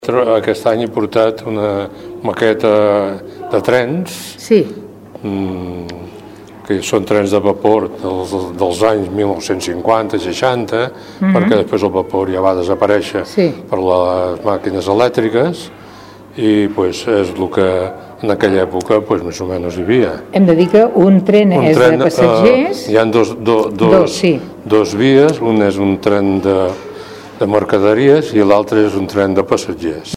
Aquest any he portat una maqueta de trens, Sí. Que són trens de vapor dels anys 1950-60, perquè després el vapor ja va desaparèixer per les màquines elèctriques i és el que en aquella època més o menys hi havia. Hem de dir que un tren és de passatgers. Hi ha dos vies, un és un tren de mercaderies i l'altre és un tren de passatgers.